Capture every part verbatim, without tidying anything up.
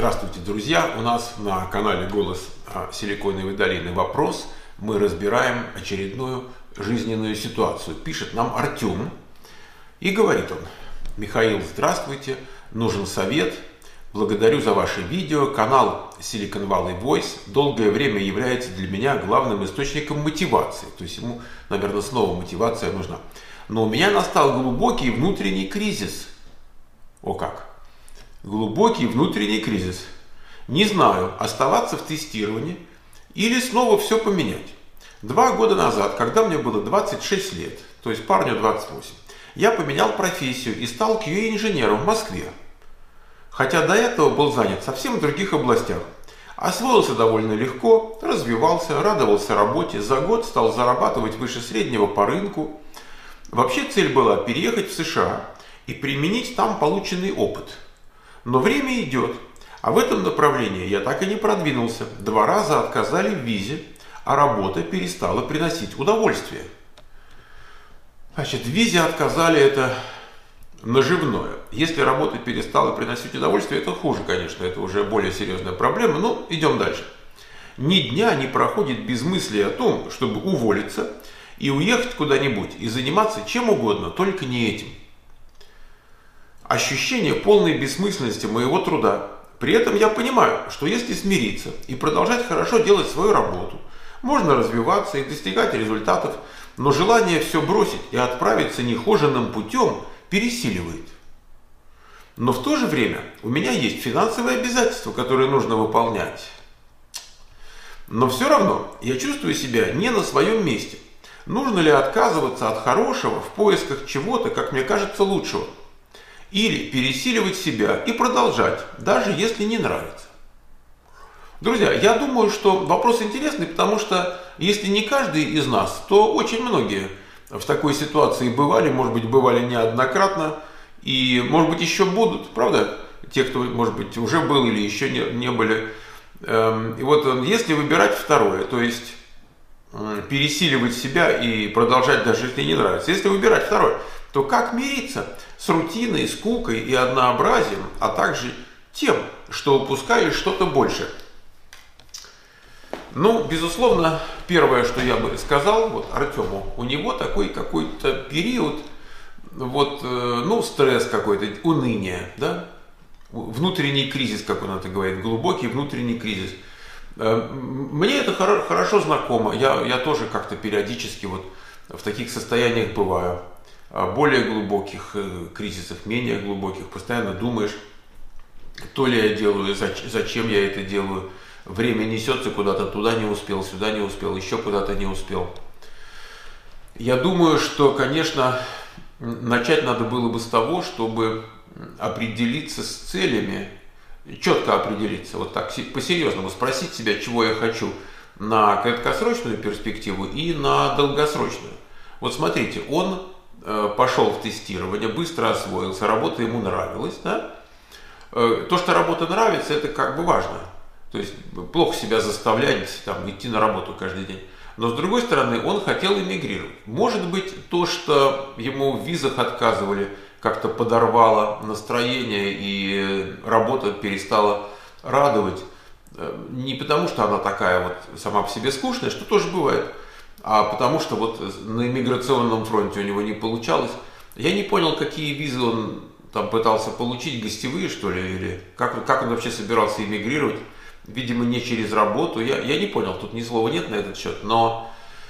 Здравствуйте, друзья! У нас на канале «Голос Силиконовой долины» вопрос. Мы разбираем очередную жизненную ситуацию. Пишет нам Артем и говорит он: Михаил, здравствуйте, нужен совет. Благодарю за ваше видео. Канал Silicon Valley Voice долгое время является для меня главным источником мотивации. То есть ему, наверное, снова мотивация нужна. Но у меня настал глубокий внутренний кризис. О как! Глубокий внутренний кризис. Не знаю, оставаться в тестировании или снова все поменять. Два года назад, когда мне было двадцать шесть лет, то есть парню двадцать восемь, я поменял профессию и стал кью эй-инженером в Москве. Хотя до этого был занят совсем в других областях. Освоился довольно легко, развивался, радовался работе, за год стал зарабатывать выше среднего по рынку. Вообще цель была переехать в США и применить там полученный опыт. Но время идет, а в этом направлении я так и не продвинулся. Два раза отказали в визе, а работа перестала приносить удовольствие. Значит, в визе отказали — это наживное. Если работа перестала приносить удовольствие, это хуже, конечно, это уже более серьезная проблема. Ну, идем дальше. Ни дня не проходит без мысли о том, чтобы уволиться и уехать куда-нибудь и заниматься чем угодно, только не этим. Ощущение полной бессмысленности моего труда. При этом я понимаю, что если смириться и продолжать хорошо делать свою работу, можно развиваться и достигать результатов, но желание все бросить и отправиться нехоженным путем пересиливает. Но в то же время у меня есть финансовые обязательства, которые нужно выполнять. Но все равно я чувствую себя не на своем месте. Нужно ли отказываться от хорошего в поисках чего-то, как мне кажется, лучшего? Или пересиливать себя и продолжать, даже если не нравится. Друзья, я думаю, что вопрос интересный, потому что если не каждый из нас, то очень многие в такой ситуации бывали, может быть, бывали неоднократно, и, может быть, еще будут, правда? Те, кто, может быть, уже был или еще не, не были. И вот если выбирать второе, то есть пересиливать себя и продолжать, даже если не нравится, если выбирать второе, то как мириться с рутиной, скукой и однообразием, а также тем, что упускаешь что-то большее? Ну, безусловно, первое, что я бы сказал вот Артему, у него такой какой-то период, вот, ну, стресс какой-то, уныние, да, внутренний кризис, как он это говорит, глубокий внутренний кризис. Мне это хорошо знакомо, я, я тоже как-то периодически вот в таких состояниях бываю. Более глубоких кризисов, менее глубоких, постоянно думаешь, то ли я делаю, зачем я это делаю. Время несется куда-то, туда не успел, сюда не успел, еще куда-то не успел. Я думаю, что, конечно, начать надо было бы с того, чтобы определиться с целями, четко определиться, вот так по-серьезному, спросить себя, чего я хочу на краткосрочную перспективу и на долгосрочную. Вот смотрите, он пошел в тестирование, быстро освоился, работа ему нравилась. Да? То, что работа нравится, это как бы важно. То есть плохо себя заставлять там, идти на работу каждый день. Но с другой стороны, он хотел эмигрировать. Может быть, то, что ему в визах отказывали, как-то подорвало настроение и работа перестала радовать. Не потому, что она такая вот сама по себе скучная, что тоже бывает, а потому что вот на иммиграционном фронте у него не получалось. Я не понял, какие визы он там пытался получить, гостевые что ли, или как, как он вообще собирался эмигрировать. Видимо, не через работу. Я, я не понял, тут ни слова нет на этот счет. Но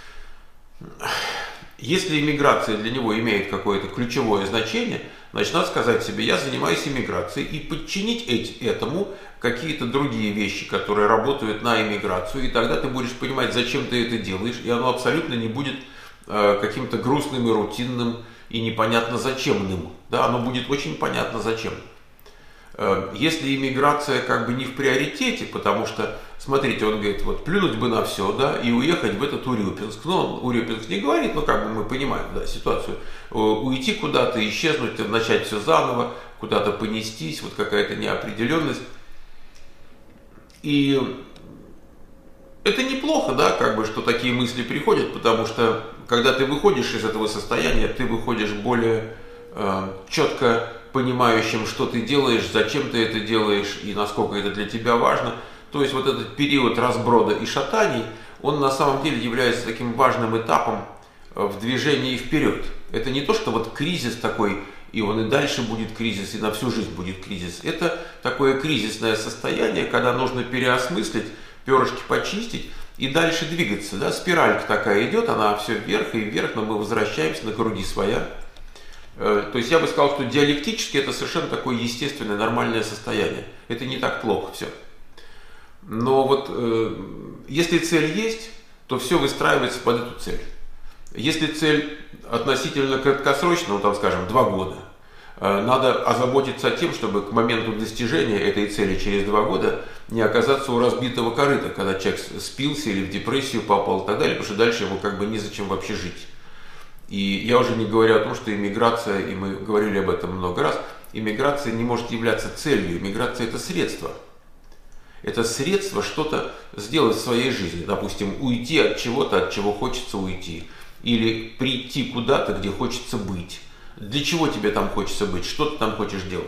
если иммиграция для него имеет какое-то ключевое значение, значит, надо сказать себе, я занимаюсь иммиграцией, и подчинить эти, этому какие-то другие вещи, которые работают на иммиграцию, и тогда ты будешь понимать, зачем ты это делаешь, и оно абсолютно не будет э, каким-то грустным и рутинным, и непонятно зачемным. Да, оно будет очень понятно зачем. Э, если иммиграция как бы не в приоритете, потому что, смотрите, он говорит, вот плюнуть бы на все, да, и уехать в этот Урюпинск. Ну, он Урюпинск не говорит, но как бы мы понимаем, да, ситуацию. Уйти куда-то, исчезнуть, начать все заново, куда-то понестись, вот какая-то неопределенность. И это неплохо, да, как бы, что такие мысли приходят, потому что когда ты выходишь из этого состояния, ты выходишь более э, четко понимающим, что ты делаешь, зачем ты это делаешь и насколько это для тебя важно. То есть вот этот период разброда и шатаний, он на самом деле является таким важным этапом в движении вперед. Это не то, что вот кризис такой, и он и дальше будет кризис, и на всю жизнь будет кризис. Это такое кризисное состояние, когда нужно переосмыслить, перышки почистить и дальше двигаться. Да? Спиралька такая идет, она все вверх и вверх, но мы возвращаемся на круги своя. То есть я бы сказал, что диалектически это совершенно такое естественное, нормальное состояние. Это не так плохо все. Но вот э, если цель есть, то все выстраивается под эту цель. Если цель относительно краткосрочная, ну там скажем два года, э, надо озаботиться тем, чтобы к моменту достижения этой цели через два года не оказаться у разбитого корыта, когда человек спился или в депрессию попал и так далее, потому что дальше ему как бы незачем вообще жить. И я уже не говорю о том, что иммиграция, и мы говорили об этом много раз, иммиграция не может являться целью, иммиграция это средство. Это средство что-то сделать в своей жизни. Допустим, уйти от чего-то, от чего хочется уйти. Или прийти куда-то, где хочется быть. Для чего тебе там хочется быть? Что ты там хочешь делать?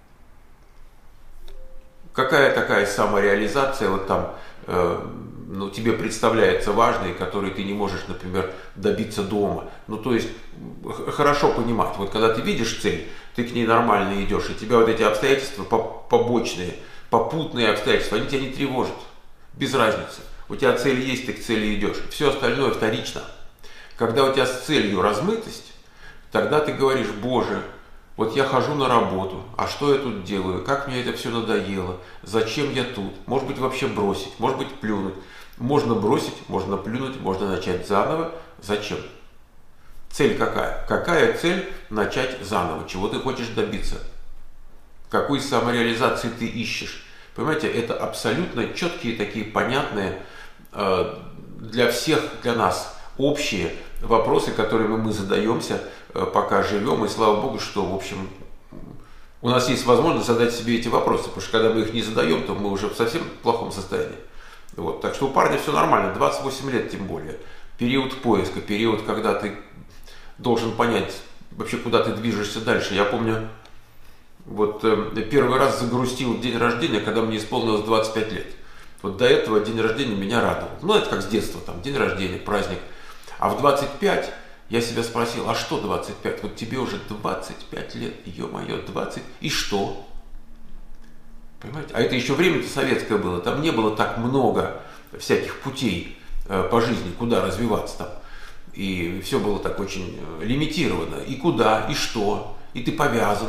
Какая такая самореализация вот там э, ну, тебе представляется важной, которой ты не можешь, например, добиться дома? Ну, то есть, хорошо понимать. Вот когда ты видишь цель, ты к ней нормально идешь, и тебя вот эти обстоятельства побочные, попутные обстоятельства, они тебя не тревожат, без разницы. У тебя цель есть, ты к цели идешь. Все остальное вторично. Когда у тебя с целью размытость, тогда ты говоришь: Боже, вот я хожу на работу, а что я тут делаю, как мне это все надоело, зачем я тут, может быть вообще бросить, может быть плюнуть. Можно бросить, можно плюнуть, можно начать заново. Зачем? Цель какая? Какая цель начать заново? Чего ты хочешь добиться? Какой самореализации ты ищешь? Понимаете, это абсолютно четкие, такие понятные э, для всех, для нас общие вопросы, которыми мы задаемся, э, пока живем. И слава Богу, что, в общем, у нас есть возможность задать себе эти вопросы, потому что когда мы их не задаем, то мы уже в совсем плохом состоянии. Вот. Так что у парня все нормально, двадцать восемь лет тем более. Период поиска, период, когда ты должен понять вообще, куда ты движешься дальше. Я помню, вот э, первый раз загрустил день рождения, когда мне исполнилось двадцать пять лет. Вот до этого день рождения меня радовал. Ну, это как с детства, там, день рождения, праздник. А в двадцать пять я себя спросил: а что двадцать пять? Вот тебе уже двадцать пять лет, ё-моё, двадцать, и что? Понимаете? А это еще время-то советское было, там не было так много всяких путей э, по жизни, куда развиваться там. И все было так очень лимитировано. И куда, и что, и ты повязан.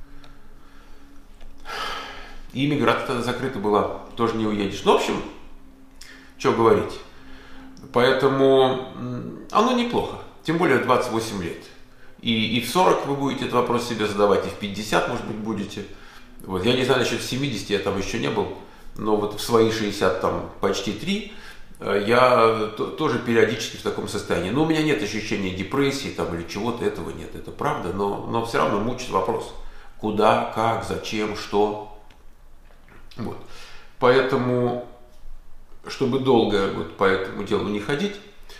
И иммиграция тогда закрыта была, тоже не уедешь. Ну, в общем, что говорить. Поэтому оно неплохо, тем более двадцать восемь лет. И, и в сорок вы будете этот вопрос себе задавать, и в пятьдесят, может быть, будете. Вот. Я не знаю, насчет семидесяти, я там еще не был, но вот в свои шестьдесят, там, почти три, я тоже периодически в таком состоянии. Но у меня нет ощущения депрессии там, или чего-то, этого нет, это правда, но, но все равно мучит вопрос. Куда, как, зачем, что. Вот. Поэтому, чтобы долго вот по этому делу не ходить,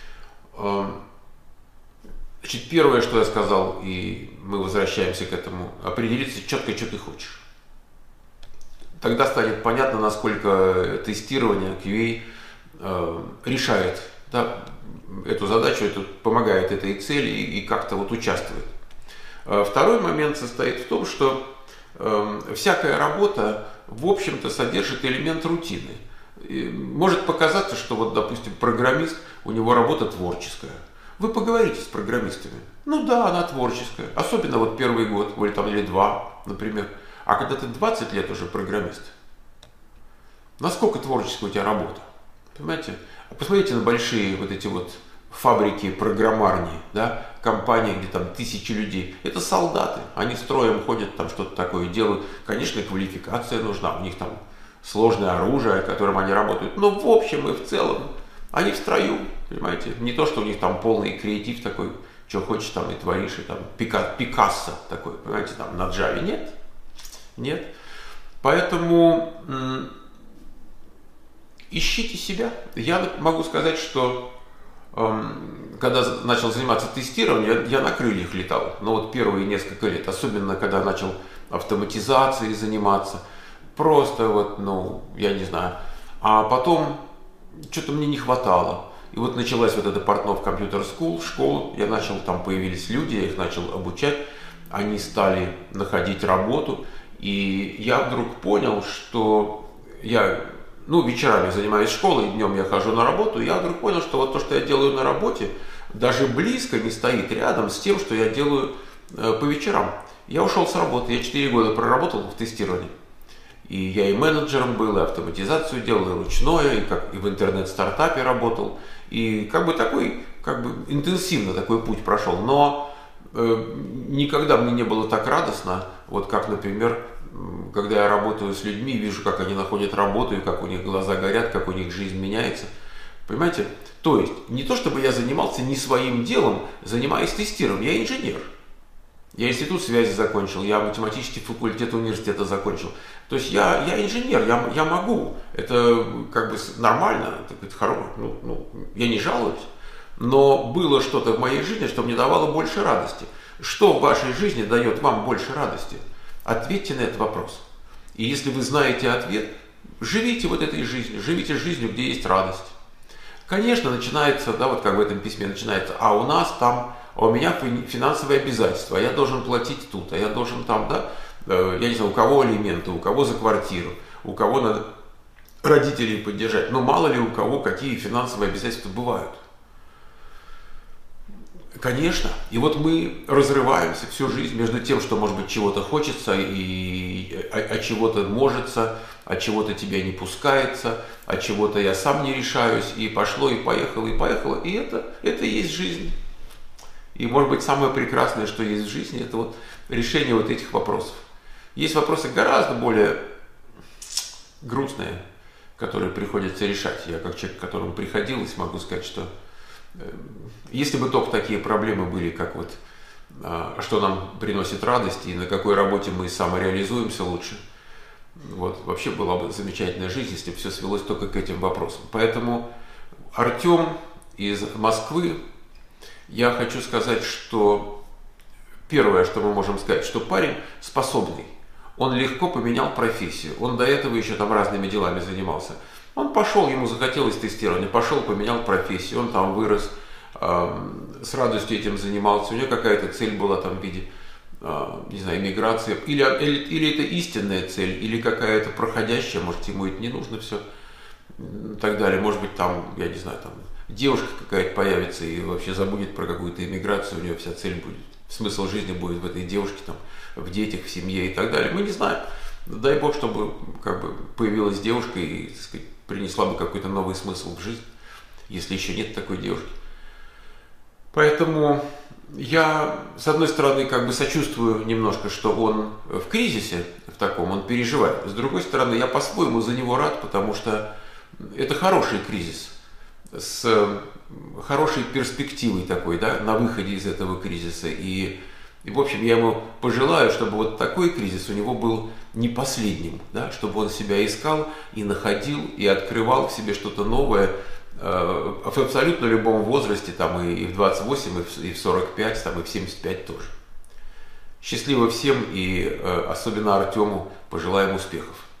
значит, первое, что я сказал, и мы возвращаемся к этому, определиться четко, что ты хочешь. Тогда станет понятно, насколько тестирование кью эй э, решает, да, эту задачу, это помогает этой цели и, и как-то вот участвует. Второй момент состоит в том, что э, всякая работа, в общем-то, содержит элемент рутины. И может показаться, что вот, допустим, программист, у него работа творческая. Вы поговорите с программистами. Ну да, она творческая. Особенно вот первый год, или там, или два, например. А когда ты двадцать лет уже программист, насколько творческая у тебя работа? Понимаете? Посмотрите на большие вот эти вот фабрики, программарни, да, компании, где там тысячи людей. Это солдаты. Они строем ходят, там что-то такое делают. Конечно, квалификация нужна. У них там сложное оружие, которым они работают. Но в общем и в целом они в строю, понимаете? Не то, что у них там полный креатив такой, что хочешь там и творишь, и там Пикассо такой, понимаете, там на Java. Нет. Нет. Поэтому м- ищите себя. Я могу сказать, что эм, когда начал заниматься тестированием, я, я на крыльях летал. Но вот первые несколько лет, особенно когда начал автоматизацией заниматься. Просто вот, ну, я не знаю. А потом что-то мне не хватало. И вот началась вот эта Портнов компьютер скул, школа. Я начал, там появились люди, я их начал обучать. Они стали находить работу. И я вдруг понял, что я, ну, вечерами занимаюсь школой, днем я хожу на работу. И я вдруг понял, что вот то, что я делаю на работе, даже близко не стоит рядом с тем, что я делаю э, по вечерам. Я ушел с работы, я четыре года проработал в тестировании. И я и менеджером был, и автоматизацию делал, и ручное, и, как, и в интернет-стартапе работал. И как бы такой, как бы интенсивно такой путь прошел. Но э, никогда мне не было так радостно, вот как, например, когда я работаю с людьми, вижу, как они находят работу, и как у них глаза горят, как у них жизнь меняется. Понимаете? То есть, не то чтобы я занимался не своим делом, занимаясь тестированием, я инженер. Я институт связи закончил, я математический факультет университета закончил. То есть я, я инженер, я, я могу. Это как бы нормально, это хорошо, ну, ну, я не жалуюсь. Но было что-то в моей жизни, что мне давало больше радости. Что в вашей жизни дает вам больше радости? Ответьте на этот вопрос. И если вы знаете ответ, живите вот этой жизнью, живите жизнью, где есть радость. Конечно, начинается, да, вот как в этом письме начинается, а у нас там, а у меня финансовые обязательства, а я должен платить тут, а я должен там, да, я не знаю, у кого алименты, у кого за квартиру, у кого надо родителей поддержать, но мало ли у кого какие финансовые обязательства бывают. Конечно, и вот мы разрываемся всю жизнь между тем, что, может быть, чего-то хочется, и от чего-то можется, от чего-то тебя не пускается, от чего-то я сам не решаюсь, и пошло, и поехало, и поехало, и это, это и есть жизнь. И, может быть, самое прекрасное, что есть в жизни, это вот решение вот этих вопросов. Есть вопросы гораздо более грустные, которые приходится решать. Я как человек, к которому приходилось, могу сказать, что если бы только такие проблемы были, как вот, что нам приносит радость и на какой работе мы самореализуемся лучше, вот, вообще была бы замечательная жизнь, если бы все свелось только к этим вопросам. Поэтому Артем из Москвы, я хочу сказать, что первое, что мы можем сказать, что парень способный. Он легко поменял профессию, он до этого еще там разными делами занимался. Он пошел, ему захотелось тестирования, пошел, поменял профессию, он там вырос, э, с радостью этим занимался, у него какая-то цель была там в виде, э, не знаю, эмиграции, или, или, или это истинная цель, или какая-то проходящая, может, ему это не нужно все, и так далее, может быть, там, я не знаю, там девушка какая-то появится и вообще забудет про какую-то эмиграцию, у нее вся цель будет, смысл жизни будет в этой девушке, там, в детях, в семье и так далее, мы не знаем. Дай Бог, чтобы как бы появилась девушка и, так сказать, принесла бы какой-то новый смысл в жизнь, если еще нет такой девушки. Поэтому я, с одной стороны, как бы сочувствую немножко, что он в кризисе в таком, он переживает. С другой стороны, я по-своему за него рад, потому что это хороший кризис, с хорошей перспективой такой, да, на выходе из этого кризиса. И И, в общем, я ему пожелаю, чтобы вот такой кризис у него был не последним, да, чтобы он себя искал и находил, и открывал в себе что-то новое э, в абсолютно любом возрасте, там и, и в двадцать восемь, и в, и в сорок пять, там, и в семьдесят пять тоже. Счастливо всем, и э, особенно Артему пожелаем успехов.